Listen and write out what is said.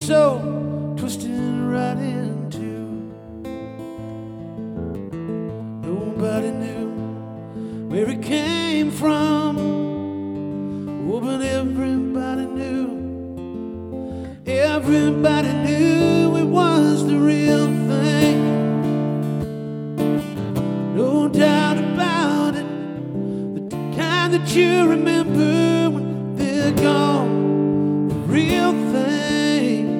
so twisted right in two. Nobody knew where it came from. Oh, but everybody knew. Everybody knew it was the real thing. No doubt about it, the kind that you remember when they're gone. The real thing.